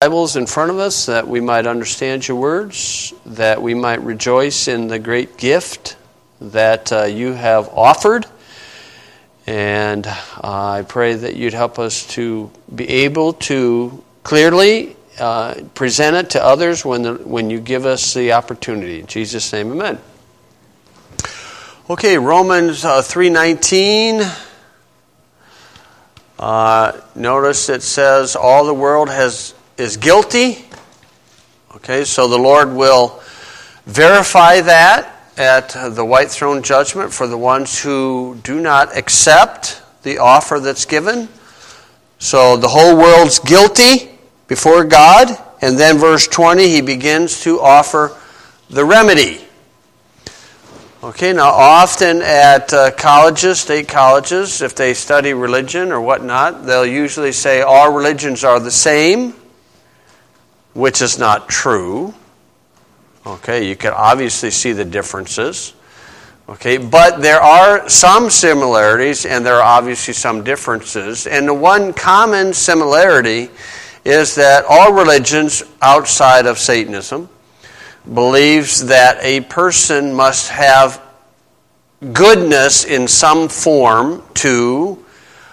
Bibles in front of us that we might understand your words, that we might rejoice in the great gift that you have offered. And I pray that you'd help us to be able to clearly present it to others when you give us the opportunity. In Jesus' name, amen. Okay, Romans 3:19. Notice it says all the world is guilty. Okay, so the Lord will verify that at the white throne judgment for the ones who do not accept the offer that's given. So the whole world's guilty before God. And then verse 20, he begins to offer the remedy. Okay, now often at colleges, state colleges, if they study religion or whatnot, they'll usually say all religions are the same, which is not true. Okay, you can obviously see the differences. Okay, but there are some similarities and there are obviously some differences. And the one common similarity is that all religions outside of Satanism believes that a person must have goodness in some form to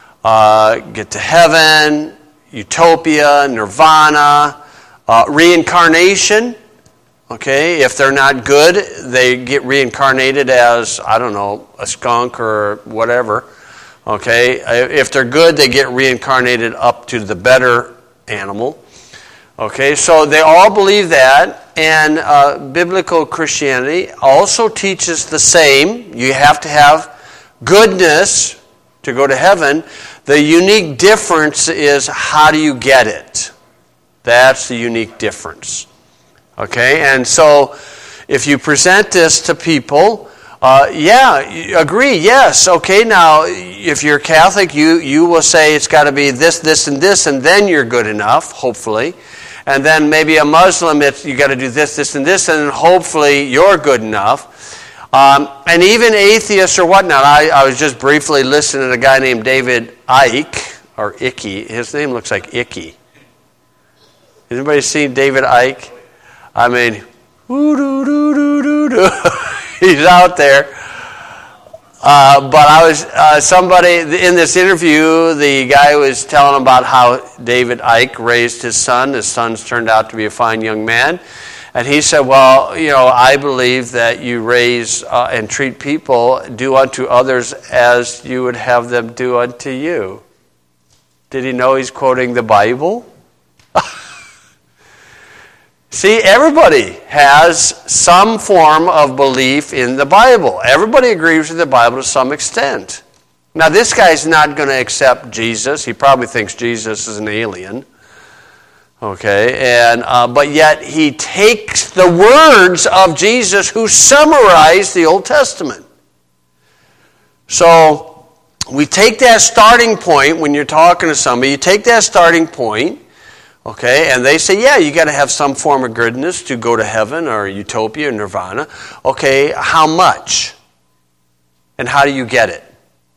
get to heaven, utopia, nirvana, reincarnation. Okay, if they're not good, they get reincarnated as, I don't know, a skunk or whatever. Okay, if they're good, they get reincarnated up to the better animal. Okay, so they all believe that, and biblical Christianity also teaches the same. You have to have goodness to go to heaven. The unique difference is how do you get it? That's the unique difference. Okay, and so if you present this to people, agree, yes. Okay, now if you're Catholic, you will say it's got to be this, this, and this, and then you're good enough, hopefully. And then maybe a Muslim, you got to do this, this, and this, and hopefully you're good enough. And even atheists or whatnot. I was just briefly listening to a guy named David Icke, or Icky. His name looks like Icky. Has anybody seen David Icke? I mean, he's out there. But I was somebody in this interview. The guy was telling about how David Icke raised his son. His son's turned out to be a fine young man, and he said, "Well, I believe that you raise and treat people, do unto others as you would have them do unto you." Did he know he's quoting the Bible? See, everybody has some form of belief in the Bible. Everybody agrees with the Bible to some extent. Now, this guy's not going to accept Jesus. He probably thinks Jesus is an alien. Okay, but yet he takes the words of Jesus who summarized the Old Testament. So, we take that starting point when you're talking to somebody. You take that starting point. Okay, and they say, yeah, you got to have some form of goodness to go to heaven or utopia or nirvana. Okay, how much? And how do you get it?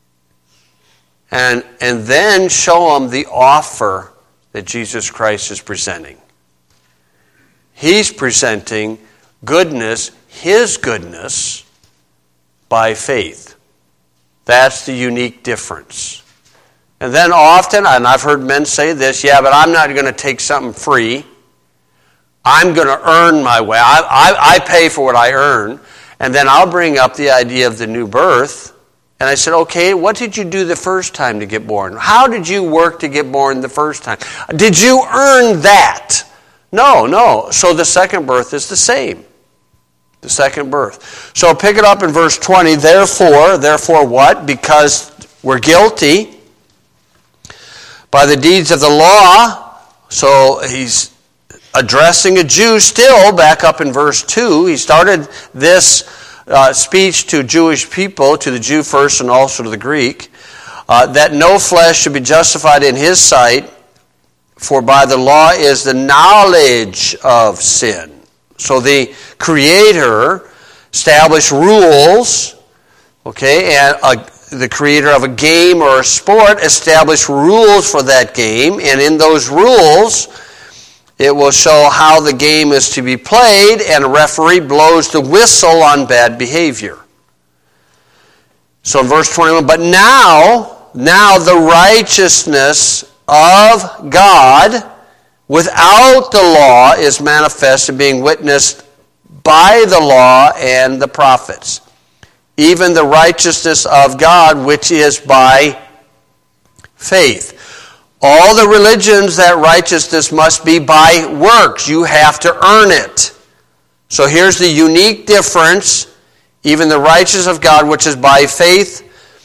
And then show them the offer that Jesus Christ is presenting. He's presenting goodness, His goodness, by faith. That's the unique difference. And then often, and I've heard men say this, yeah, but I'm not going to take something free. I'm going to earn my way. I pay for what I earn. And then I'll bring up the idea of the new birth. And I said, okay, what did you do the first time to get born? How did you work to get born the first time? Did you earn that? No. So the second birth is the same. The second birth. So pick it up in verse 20. Therefore what? Because we're guilty by the deeds of the law. So he's addressing a Jew still, back up in verse 2. He started this speech to Jewish people, to the Jew first and also to the Greek, that no flesh should be justified in his sight, for by the law is the knowledge of sin. So the Creator established rules, okay, and the creator of a game or a sport established rules for that game, and in those rules It will show how the game is to be played, and a referee blows the whistle on bad behavior. So in verse 21, but now the righteousness of God without the law is manifested, being witnessed by the law and the prophets, even the righteousness of God which is by faith. All the religions, that righteousness must be by works. You have to earn it. So here's the unique difference. Even the righteousness of God, which is by faith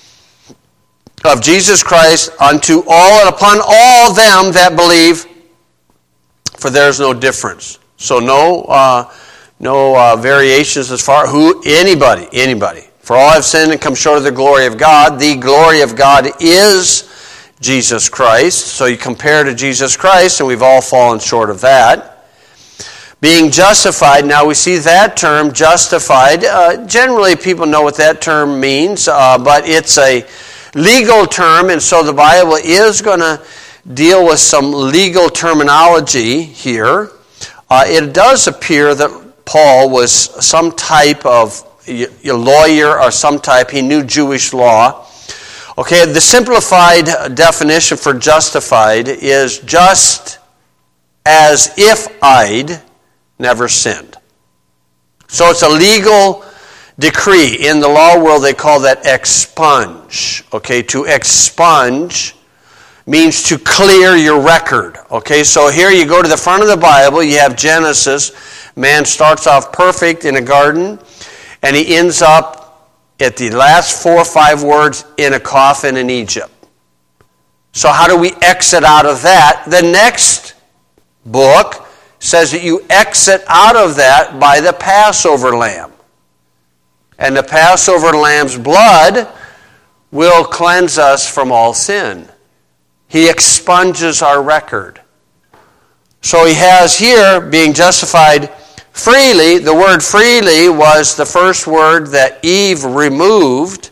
of Jesus Christ, unto all and upon all them that believe, for there is no difference. So no variations as far anybody. For all have sinned and come short of the glory of God. The glory of God is Jesus Christ. So you compare to Jesus Christ, and we've all fallen short of that. Being justified, now we see that term, justified. Generally, people know what that term means, but it's a legal term, and so the Bible is going to deal with some legal terminology here. It does appear that Paul was some type of a lawyer or some type. He knew Jewish law. Okay, the simplified definition for justified is just as if I'd never sinned. So it's a legal decree. In the law world, they call that expunge. Okay, to expunge means to clear your record. Okay, so here you go to the front of the Bible, you have Genesis. Man starts off perfect in a garden, and he ends up at the last 4 or 5 words in a coffin in Egypt. So how do we exit out of that? The next book says that you exit out of that by the Passover lamb. And the Passover lamb's blood will cleanse us from all sin. He expunges our record. So he has here, being justified freely. The word freely was the first word that Eve removed,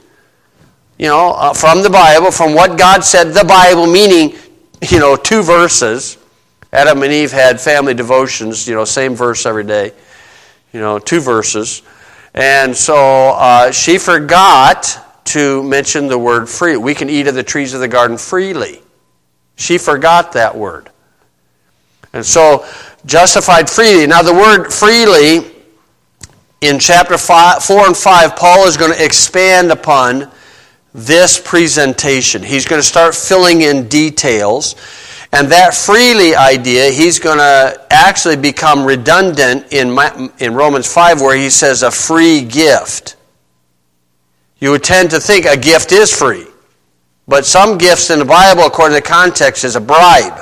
from the Bible, from what God said, the Bible, meaning, 2 verses. Adam and Eve had family devotions, same verse every day, 2 verses. And so she forgot to mention the word free. We can eat of the trees of the garden freely. She forgot that word. And so, justified freely. Now, the word freely, in chapter 4 and 5, Paul is going to expand upon this presentation. He's going to start filling in details. And that freely idea, he's going to actually become redundant in Romans 5, where he says a free gift. You would tend to think a gift is free. But some gifts in the Bible, according to the context, is a bribe.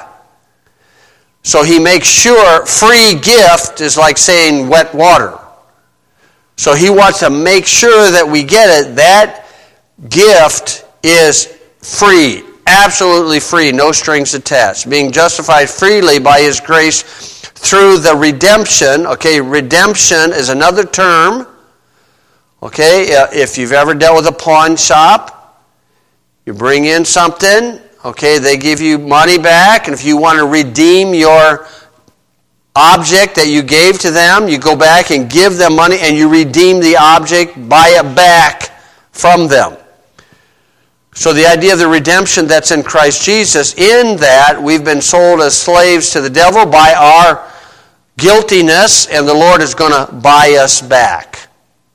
So he makes sure free gift is like saying wet water. So he wants to make sure that we get it. That gift is free. Absolutely free, no strings attached. Being justified freely by his grace through the redemption. Okay, redemption is another term. Okay, if you've ever dealt with a pawn shop, you bring in something, okay, they give you money back, and if you want to redeem your object that you gave to them, you go back and give them money, and you redeem the object, buy it back from them. So the idea of the redemption that's in Christ Jesus, in that we've been sold as slaves to the devil by our guiltiness, and the Lord is going to buy us back.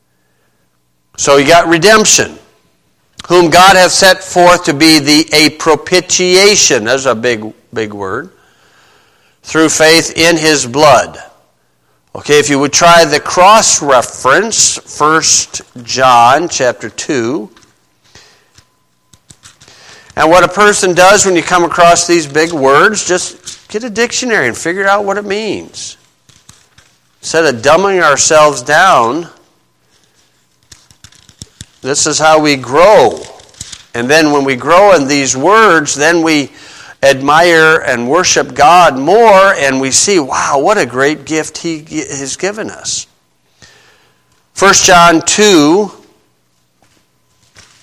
So you got redemption, whom God hath set forth to be a propitiation. That's a big word. Through faith in his blood. Okay, if you would try the cross-reference, 1 John chapter 2. And what a person does when you come across these big words, just get a dictionary and figure out what it means. Instead of dumbing ourselves down, this is how we grow. And then when we grow in these words, then we admire and worship God more, and we see, wow, what a great gift he has given us. 1 John 2,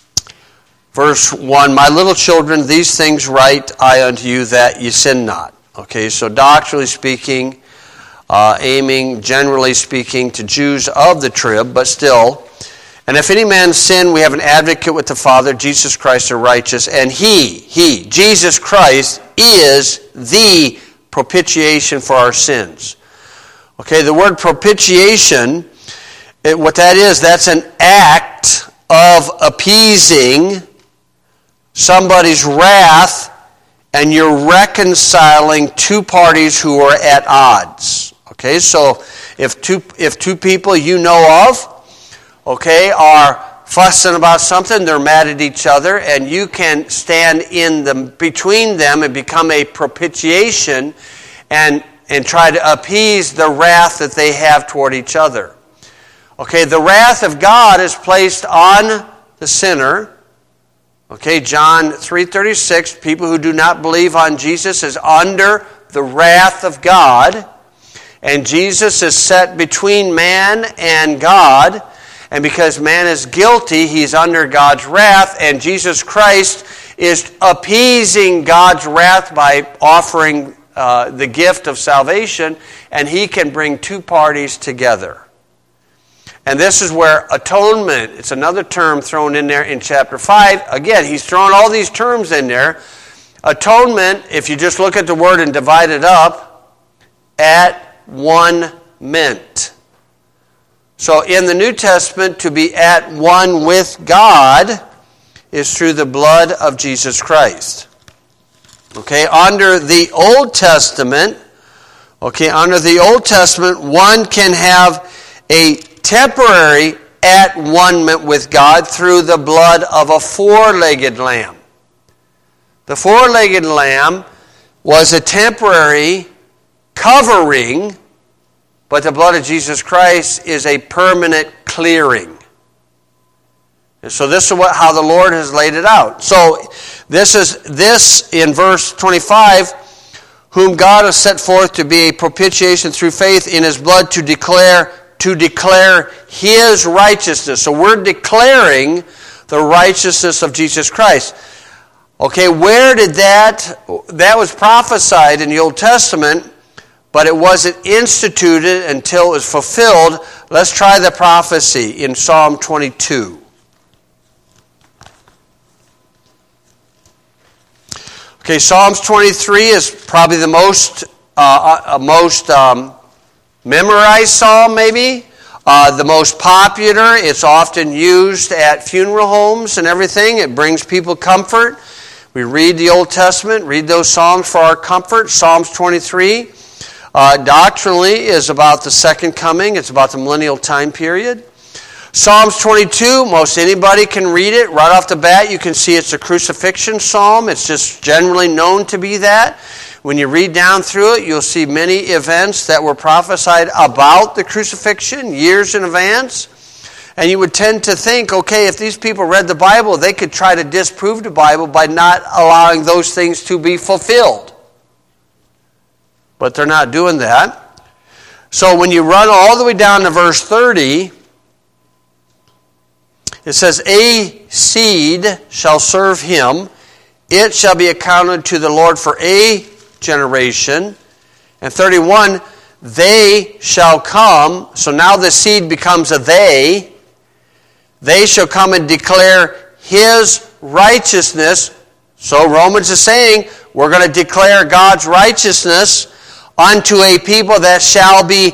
verse 1, My little children, these things write I unto you, that ye sin not. Okay, so doctrinally speaking, aiming, generally speaking, to Jews of the trib, but still. And if any man sin, we have an advocate with the Father, Jesus Christ the righteous, and He, Jesus Christ, is the propitiation for our sins. Okay, the word propitiation, what that is, that's an act of appeasing somebody's wrath, and you're reconciling two parties who are at odds. Okay, so if two people you know of, okay, are fussing about something, they're mad at each other, and you can stand in between them and become a propitiation and try to appease the wrath that they have toward each other. Okay, the wrath of God is placed on the sinner. Okay, John 3:36, people who do not believe on Jesus is under the wrath of God. And Jesus is set between man and God. And because man is guilty, he's under God's wrath. And Jesus Christ is appeasing God's wrath by offering the gift of salvation. And he can bring two parties together. And this is where atonement, it's another term thrown in there in chapter 5. Again, he's thrown all these terms in there. Atonement, if you just look at the word and divide it up, at one meant. So in the New Testament, to be at one with God is through the blood of Jesus Christ. Okay, under the Old Testament, one can have a temporary at one-ment with God through the blood of a four-legged lamb. The four-legged lamb was a temporary covering, but the blood of Jesus Christ is a permanent clearing. And so this is how the Lord has laid it out. So this in verse 25, whom God has set forth to be a propitiation through faith in his blood to declare his righteousness. So we're declaring the righteousness of Jesus Christ. Okay, where did that was prophesied in the Old Testament, but it wasn't instituted until it was fulfilled. Let's try the prophecy in Psalm 22. Okay, Psalms 23 is probably the most memorized psalm, maybe. The most popular. It's often used at funeral homes and everything. It brings people comfort. We read the Old Testament, read those psalms for our comfort. Psalms 23 doctrinally is about the second coming. It's about the millennial time period. Psalms 22, most anybody can read it. Right off the bat, you can see it's a crucifixion psalm. It's just generally known to be that. When you read down through it, you'll see many events that were prophesied about the crucifixion years in advance. And you would tend to think, okay, if these people read the Bible, they could try to disprove the Bible by not allowing those things to be fulfilled. But they're not doing that. So when you run all the way down to verse 30, it says, a seed shall serve him. It shall be accounted to the Lord for a generation. And 31, they shall come. So now the seed becomes a they. They shall come and declare his righteousness. So Romans is saying, we're going to declare God's righteousness unto a people that shall be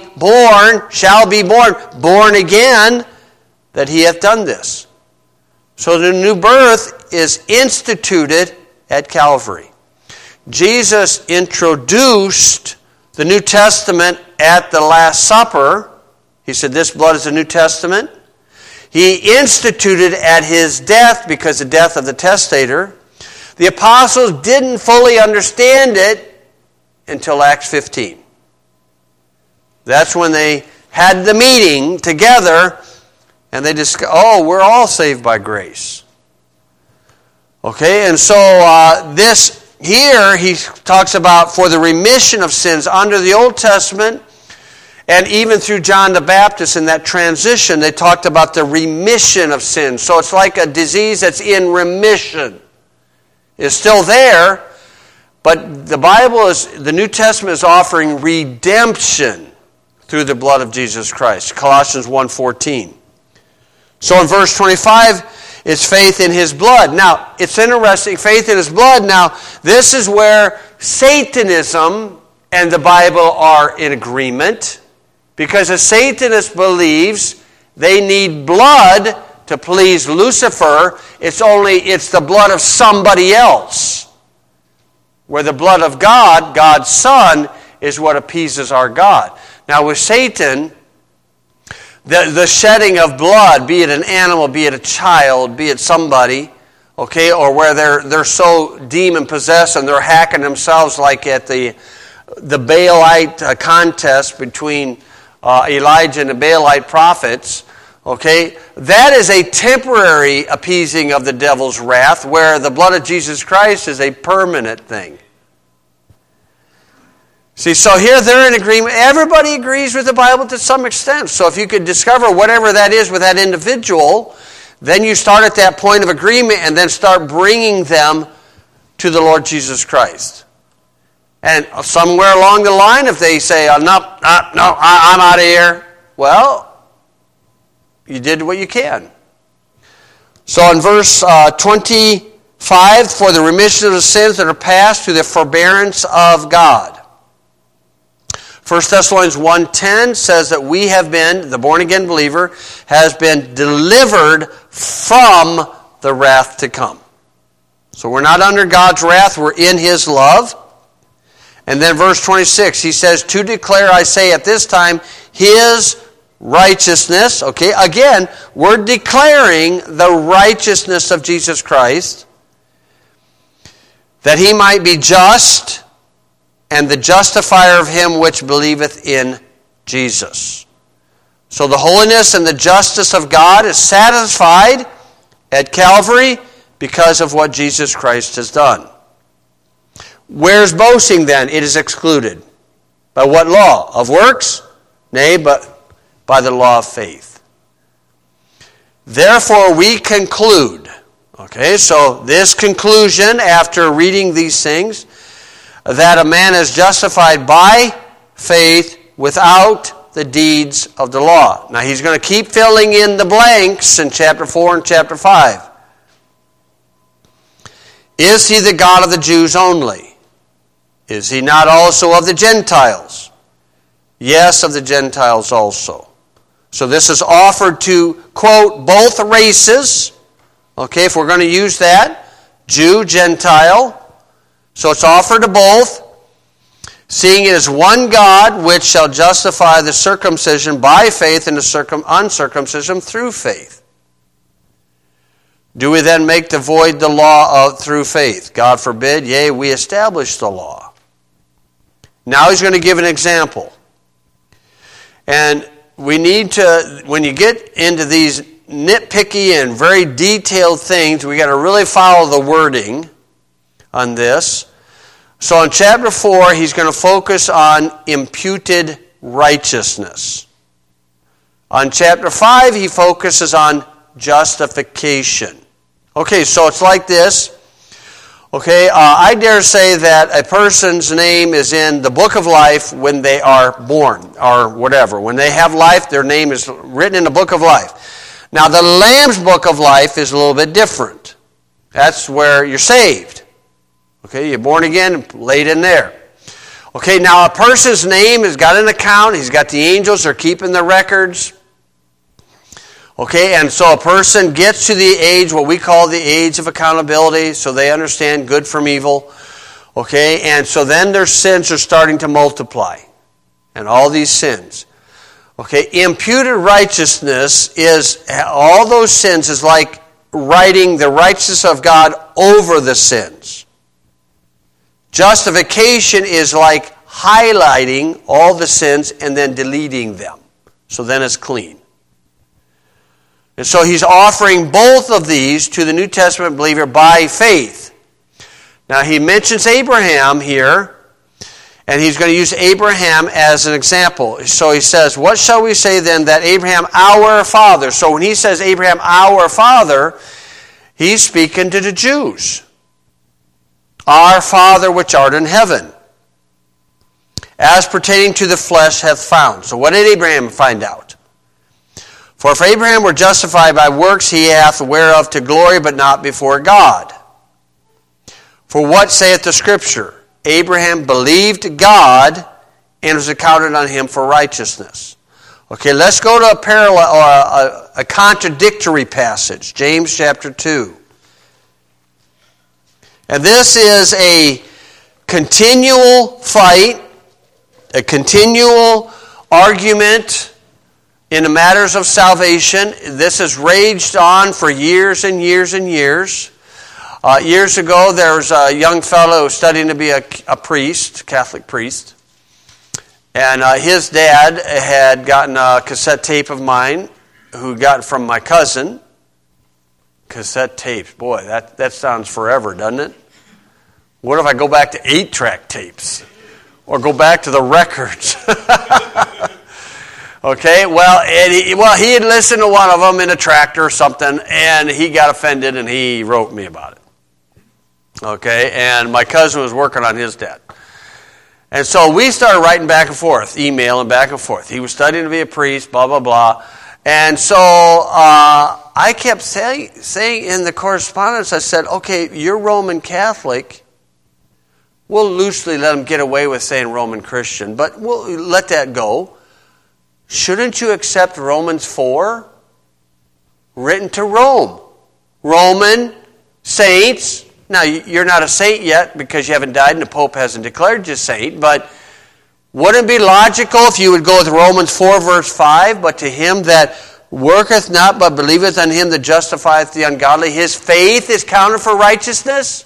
born again, that he hath done this. So the new birth is instituted at Calvary. Jesus introduced the New Testament at the Last Supper. He said, this blood is the New Testament. He instituted at his death because of the death of the testator. The apostles didn't fully understand it until Acts 15. That's when they had the meeting together and they discussed, we're all saved by grace. Okay, and so this here, he talks about for the remission of sins under the Old Testament, and even through John the Baptist in that transition, they talked about the remission of sins. So it's like a disease that's in remission. It's still there, But the New Testament is offering redemption through the blood of Jesus Christ. Colossians 1:14. So in verse 25, it's faith in his blood. Now, it's interesting, faith in his blood. Now, this is where Satanism and the Bible are in agreement, because a Satanist believes they need blood to please Lucifer. It's the blood of somebody else. Where the blood of God, God's Son, is what appeases our God. Now with Satan, the shedding of blood, be it an animal, be it a child, be it somebody, okay, or where they're so demon-possessed and they're hacking themselves, like at the Baalite contest between Elijah and the Baalite prophets, okay, that is a temporary appeasing of the devil's wrath, where the blood of Jesus Christ is a permanent thing. See, so here they're in agreement. Everybody agrees with the Bible to some extent. So if you could discover whatever that is with that individual, then you start at that point of agreement and then start bringing them to the Lord Jesus Christ. And somewhere along the line, if they say, no, I'm out of here, well, you did what you can. So in verse 25, for the remission of the sins that are past through the forbearance of God. 1 Thessalonians 1:10 says that we have been, the born-again believer, has been delivered from the wrath to come. So we're not under God's wrath, we're in his love. And then verse 26, he says, to declare, I say at this time, his righteousness. Okay, again, we're declaring the righteousness of Jesus Christ, that he might be just and the justifier of him which believeth in Jesus. So the holiness and the justice of God is satisfied at Calvary because of what Jesus Christ has done. Where's boasting then? It is excluded. By what law? Of works? Nay, but by the law of faith. Therefore we conclude. Okay, so this conclusion, after reading these things, that a man is justified by faith without the deeds of the law. Now he's going to keep filling in the blanks in chapter 4 and chapter 5. Is he the God of the Jews only? Is he not also of the Gentiles? Yes, of the Gentiles also. So this is offered to, quote, both races. Okay, if we're going to use that, Jew, Gentile. So it's offered to both, seeing it is one God which shall justify the circumcision by faith and the uncircumcision through faith. Do we then make the void the law through faith? God forbid, yea, we establish the law. Now he's going to give an example. And we need to, when you get into these nitpicky and very detailed things, we got to really follow the wording on this. So in chapter 4, he's going to focus on imputed righteousness. On chapter 5, he focuses on justification. Okay, so it's like this. Okay, I dare say that a person's name is in the book of life when they are born, or whatever. When they have life, their name is written in the book of life. Now, the Lamb's book of life is a little bit different. That's where you're saved. Okay, you're born again, laid in there. Okay, now a person's name has got an account. He's got the angels, they're keeping the records. Okay, and so a person gets to the age, what we call the age of accountability, so they understand good from evil. Okay, and so then their sins are starting to multiply. And all these sins. Okay, imputed righteousness is, all those sins is like writing the righteousness of God over the sins. Justification is like highlighting all the sins and then deleting them. So then it's clean. And so he's offering both of these to the New Testament believer by faith. Now he mentions Abraham here, and he's going to use Abraham as an example. So he says, what shall we say then that Abraham our father? So when he says Abraham our father, he's speaking to the Jews. Our Father which art in heaven, as pertaining to the flesh hath found. So what did Abraham find out? For if Abraham were justified by works, he hath whereof to glory, but not before God. For what saith the Scripture? Abraham believed God, and was accounted on him for righteousness. Okay, let's go to a parallel or a contradictory passage, James chapter 2. And this is a continual fight, a continual argument in the matters of salvation. This has raged on for years and years and years. Years ago, there was a young fellow studying to be a priest, Catholic priest. And his dad had gotten a cassette tape of mine, who got it from my cousin. Cassette tapes, boy, that sounds forever, doesn't it? What if I go back to 8-track tapes? Or go back to the records? Okay, he had listened to one of them in a tractor or something, and he got offended, and he wrote me about it. Okay, and my cousin was working on his dad. And so we started writing back and forth, emailing back and forth. He was studying to be a priest, blah, blah, blah. And so I kept saying in the correspondence, I said, okay, you're Roman Catholic. We'll loosely let him get away with saying Roman Christian, but we'll let that go. Shouldn't you accept Romans 4? Written to Rome. Roman saints. Now, you're not a saint yet because you haven't died and the Pope hasn't declared you a saint, but wouldn't it be logical if you would go with Romans 4 verse 5, but to him that worketh not but believeth on him that justifieth the ungodly, his faith is counted for righteousness?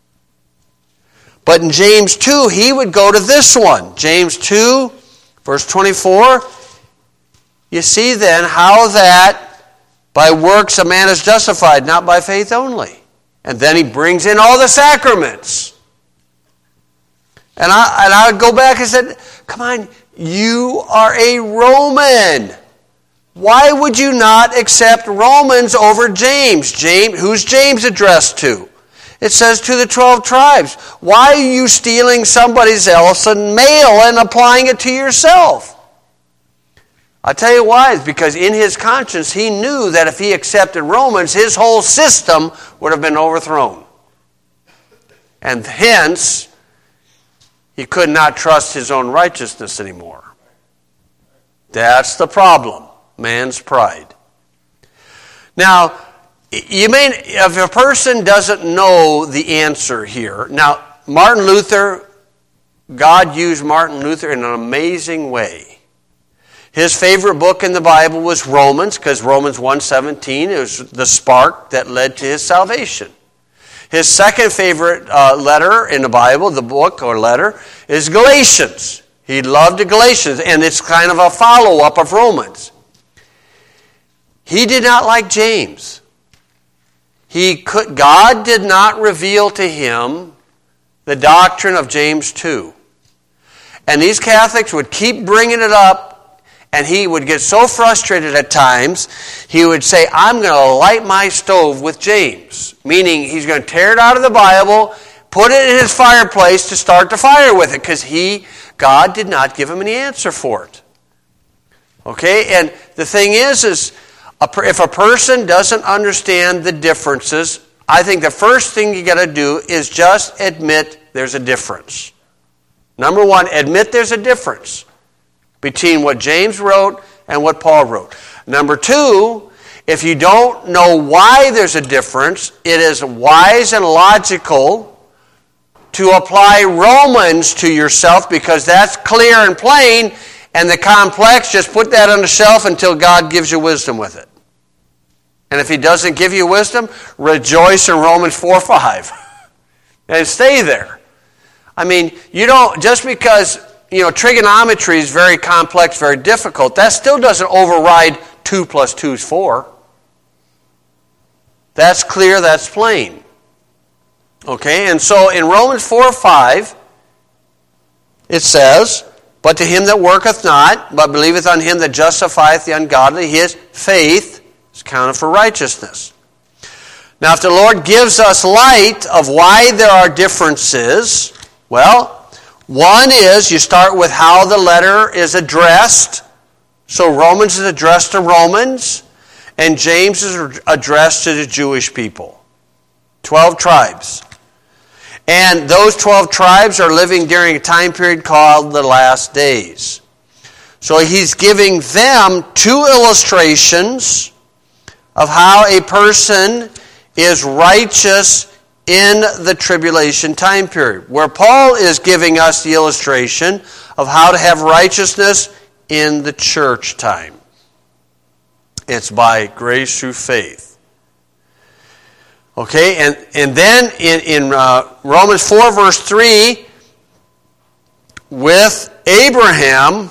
But in James 2, he would go to this one. James 2, verse 24. You see then how that by works a man is justified, not by faith only. And then he brings in all the sacraments. And I would go back and said, come on, you are a Roman. Why would you not accept Romans over James? Who's James addressed to? It says to the 12 tribes. Why are you stealing somebody else's mail and applying it to yourself? I'll tell you why. It's because in his conscience he knew that if he accepted Romans, his whole system would have been overthrown. And hence, he could not trust his own righteousness anymore. That's the problem. Man's pride. Now, if a person doesn't know the answer here. Now, Martin Luther, God used Martin Luther in an amazing way. His favorite book in the Bible was Romans, because Romans 1:17 is the spark that led to his salvation. His second favorite letter in the Bible, the book or letter, is Galatians. He loved the Galatians, and it's kind of a follow-up of Romans. He did not like James. God did not reveal to him the doctrine of James 2. And these Catholics would keep bringing it up, and he would get so frustrated at times, he would say, I'm going to light my stove with James. Meaning he's going to tear it out of the Bible, put it in his fireplace to start the fire with it, because God did not give him any answer for it. Okay, and the thing is if a person doesn't understand the differences, I think the first thing you got to do is just admit there's a difference. Number one, admit there's a difference between what James wrote and what Paul wrote. Number two, if you don't know why there's a difference, it is wise and logical to apply Romans to yourself, because that's clear and plain, and the complex, just put that on the shelf until God gives you wisdom with it. And if he doesn't give you wisdom, rejoice in Romans 4:5 and stay there. I mean, you don't, just because trigonometry is very complex, very difficult, that still doesn't override 2 + 2 is 4. That's clear, that's plain. Okay, and so in Romans 4:5, it says, but to him that worketh not, but believeth on him that justifieth the ungodly, his faith is counted for righteousness. Now, if the Lord gives us light of why there are differences, well, one is you start with how the letter is addressed. So Romans is addressed to Romans, and James is addressed to the Jewish people. 12 tribes. And those 12 tribes are living during a time period called the last days. So he's giving them two illustrations of how a person is righteous in the tribulation time period, where Paul is giving us the illustration of how to have righteousness in the church time. It's by grace through faith. Okay, and then in Romans 4 verse 3, with Abraham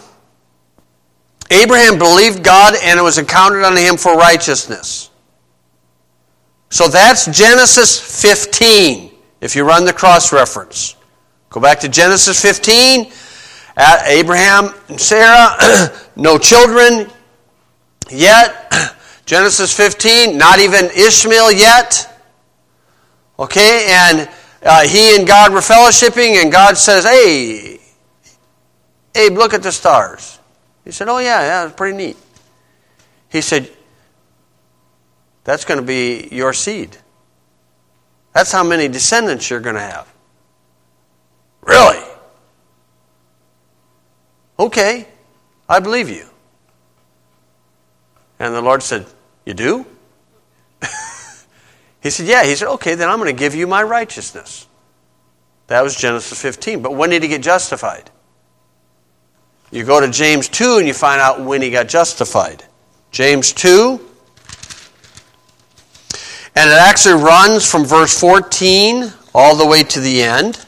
believed God and it was accounted unto him for righteousness. So that's Genesis 15, if you run the cross-reference. Go back to Genesis 15, Abraham and Sarah, no children yet. Genesis 15, not even Ishmael yet. Okay, and he and God were fellowshipping, and God says, hey, Abe, look at the stars. He said, oh yeah, it's pretty neat. He said, that's going to be your seed. That's how many descendants you're going to have. Really? Okay, I believe you. And the Lord said, you do? He said, yeah. He said, okay, then I'm going to give you my righteousness. That was Genesis 15. But when did he get justified? You go to James 2 and you find out when he got justified. James 2. And it actually runs from verse 14 all the way to the end.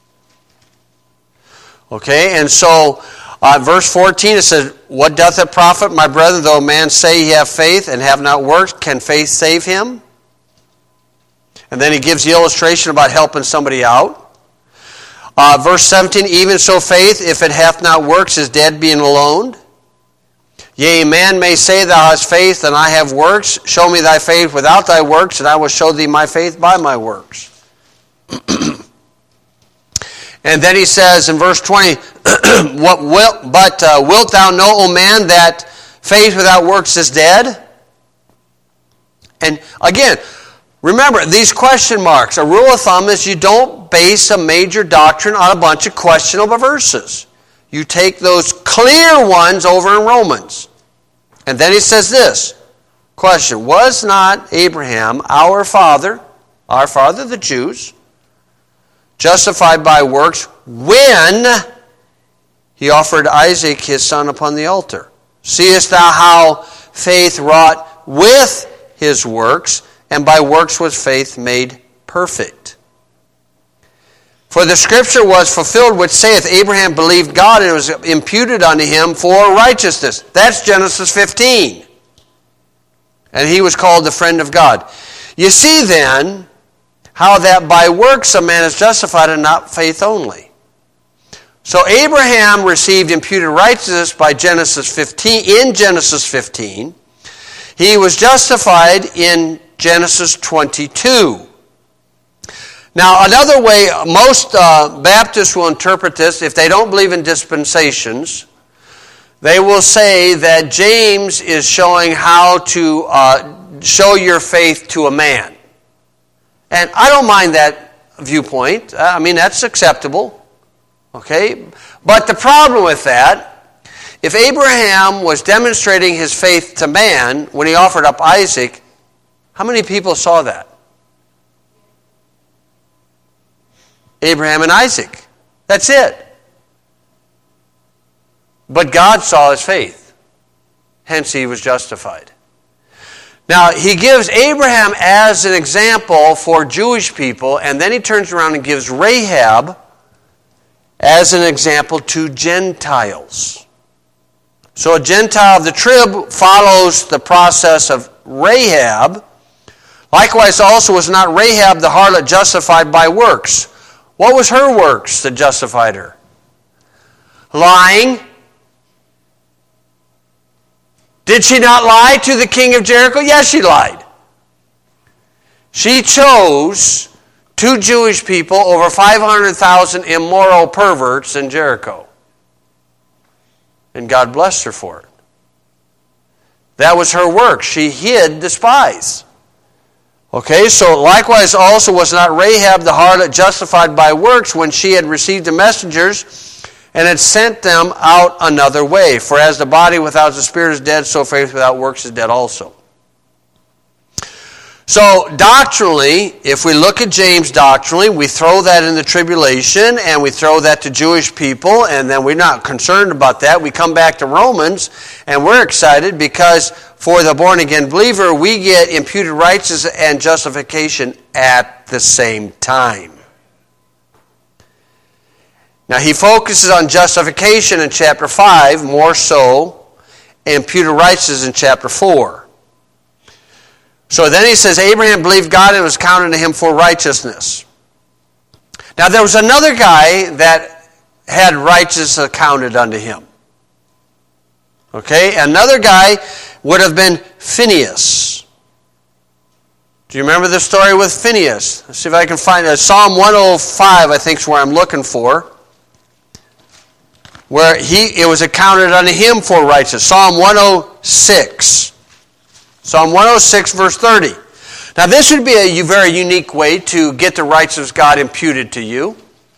Okay, and so verse 14 it says, what doth it profit, my brethren, though a man say he have faith and have not works, can faith save him? And then he gives the illustration about helping somebody out. Verse 17, even so faith, if it hath not works, is dead being alone. Yea, man may say, thou hast faith, and I have works. Show me thy faith without thy works, and I will show thee my faith by my works. And then he says in verse 20, wilt thou know, O man, that faith without works is dead? And again, remember, these question marks, a rule of thumb is you don't base a major doctrine on a bunch of questionable verses. You take those clear ones over in Romans. And then he says this, question, was not Abraham our father the Jews, justified by works when he offered Isaac his son upon the altar? Seest thou how faith wrought with his works, and by works was faith made perfect? For the scripture was fulfilled which saith, Abraham believed God, and it was imputed unto him for righteousness. That's Genesis 15. And he was called the friend of God. You see then how that by works a man is justified and not faith only. So Abraham received imputed righteousness by Genesis 15. In Genesis 15, he was justified in Genesis 22. Now, another way most Baptists will interpret this, if they don't believe in dispensations, they will say that James is showing how to show your faith to a man. And I don't mind that viewpoint. I mean, that's acceptable. Okay? But the problem with that, if Abraham was demonstrating his faith to man when he offered up Isaac, how many people saw that? Abraham and Isaac. That's it. But God saw his faith. Hence he was justified. Now, he gives Abraham as an example for Jewish people, and then he turns around and gives Rahab as an example to Gentiles. So a Gentile of the trib follows the process of Rahab. Likewise also was not Rahab the harlot justified by works. What was her works that justified her? Lying. Did she not lie to the king of Jericho? Yes, she lied. She chose 2 Jewish people over 500,000 immoral perverts in Jericho. And God blessed her for it. That was her work. She hid the spies. Okay, so likewise also was not Rahab the harlot justified by works when she had received the messengers and had sent them out another way. For as the body without the spirit is dead, so faith without works is dead also. So doctrinally, if we look at James doctrinally, we throw that in the tribulation and we throw that to Jewish people, and then we're not concerned about that. We come back to Romans and we're excited because for the born-again believer, we get imputed righteousness and justification at the same time. Now he focuses on justification in chapter 5 more so, and imputed righteousness in chapter 4. So then he says, Abraham believed God and it was counted to him for righteousness. Now there was another guy that had righteousness accounted unto him. Okay, another guy would have been Phinehas. Do you remember the story with Phinehas? Let's see if I can find it. Psalm 105, I think, is where I'm looking for. Where it was accounted unto him for righteousness. Psalm 106. Psalm 106, verse 30. Now this would be a very unique way to get the righteousness of God imputed to you.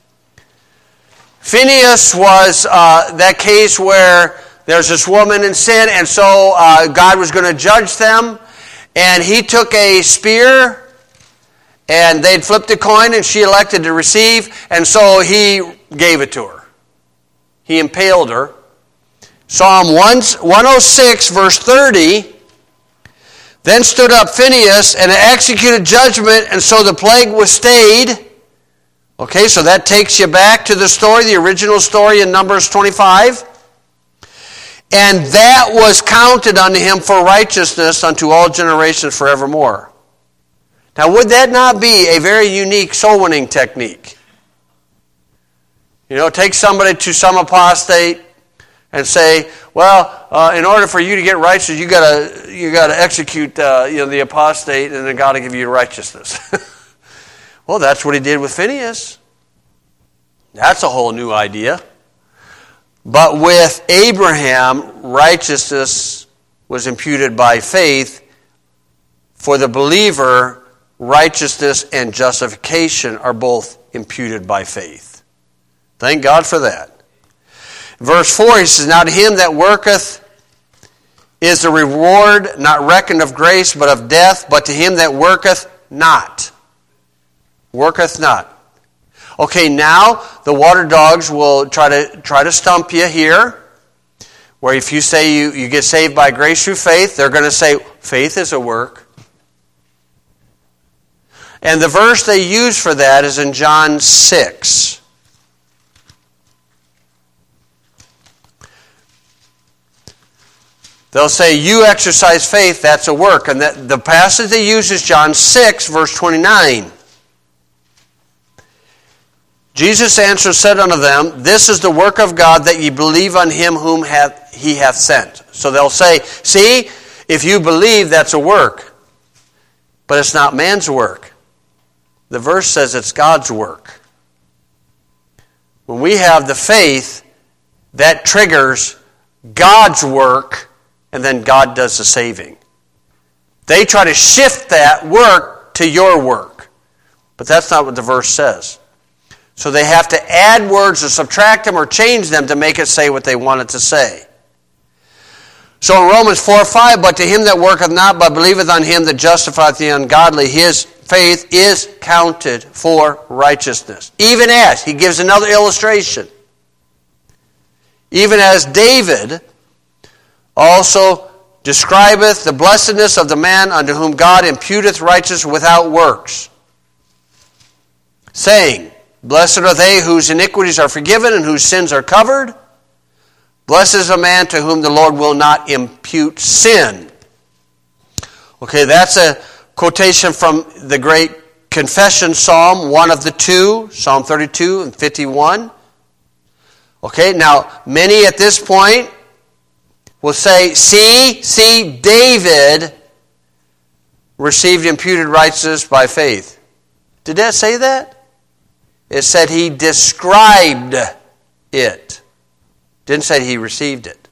Phinehas was that case where there's this woman in sin, and so God was going to judge them, and he took a spear, and they'd flipped a coin, and she elected to receive, and so he gave it to her. He impaled her. Psalm 106, verse 30, then stood up Phinehas and executed judgment, and so the plague was stayed. Okay, so that takes you back to the story, the original story in Numbers 25. And that was counted unto him for righteousness unto all generations forevermore. Now, would that not be a very unique soul winning technique? You know, take somebody to some apostate and say, well, in order for you to get righteous, you got to execute the apostate, and then God will give you righteousness. Well, that's what he did with Phinehas. That's a whole new idea. But with Abraham, righteousness was imputed by faith. For the believer, righteousness and justification are both imputed by faith. Thank God for that. Verse 4, he says, now to him that worketh is the reward not reckoned of grace, but of death, but to him that worketh not. Worketh not. Okay, now the water dogs will try to stump you here, where if you say you get saved by grace through faith, they're going to say faith is a work. And the verse they use for that is in John 6. They'll say, you exercise faith, that's a work. And the passage they use is John 6, verse 29. Jesus answered, said unto them, this is the work of God, that ye believe on him whom he hath sent. So they'll say, see, if you believe, that's a work. But it's not man's work. The verse says it's God's work. When we have the faith, that triggers God's work, and then God does the saving. They try to shift that work to your work. But that's not what the verse says. So they have to add words or subtract them or change them to make it say what they want it to say. So in Romans 4:5, but to him that worketh not, but believeth on him that justifieth the ungodly, his faith is counted for righteousness. Even as, he gives another illustration. Even as David also describeth the blessedness of the man unto whom God imputeth righteousness without works, saying, blessed are they whose iniquities are forgiven and whose sins are covered. Blessed is a man to whom the Lord will not impute sin. Okay, that's a quotation from the great confession psalm, one of the two, Psalm 32 and 51. Okay, now many at this point will say, see, David received imputed righteousness by faith. Did that say that? It said he described it. Didn't say he received it.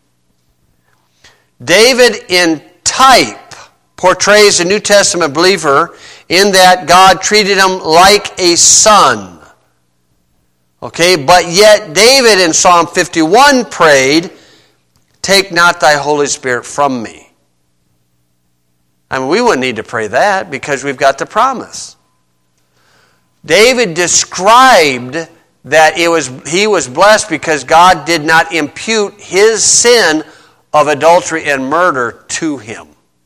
David in type portrays a New Testament believer in that God treated him like a son. Okay, but yet David in Psalm 51 prayed, "Take not thy Holy Spirit from me." I mean, we wouldn't need to pray that because we've got the promise. David described that he was blessed because God did not impute his sin of adultery and murder to him.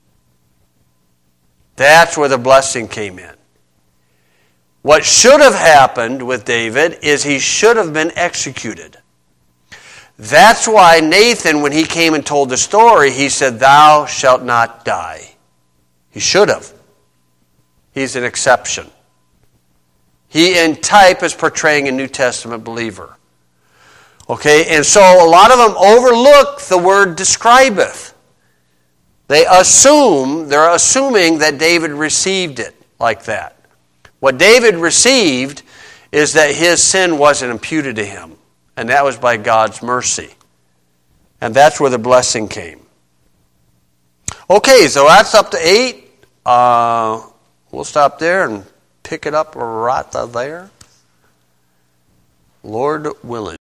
That's where the blessing came in. What should have happened with David is he should have been executed. That's why Nathan, when he came and told the story, he said, "Thou shalt not die." He should have. He's an exception. He in type is portraying a New Testament believer. Okay, and so a lot of them overlook the word describeth. They're assuming that David received it like that. What David received is that his sin wasn't imputed to him, and that was by God's mercy. And that's where the blessing came. Okay, so that's up to 8. We'll stop there and pick it up right there, Lord willing.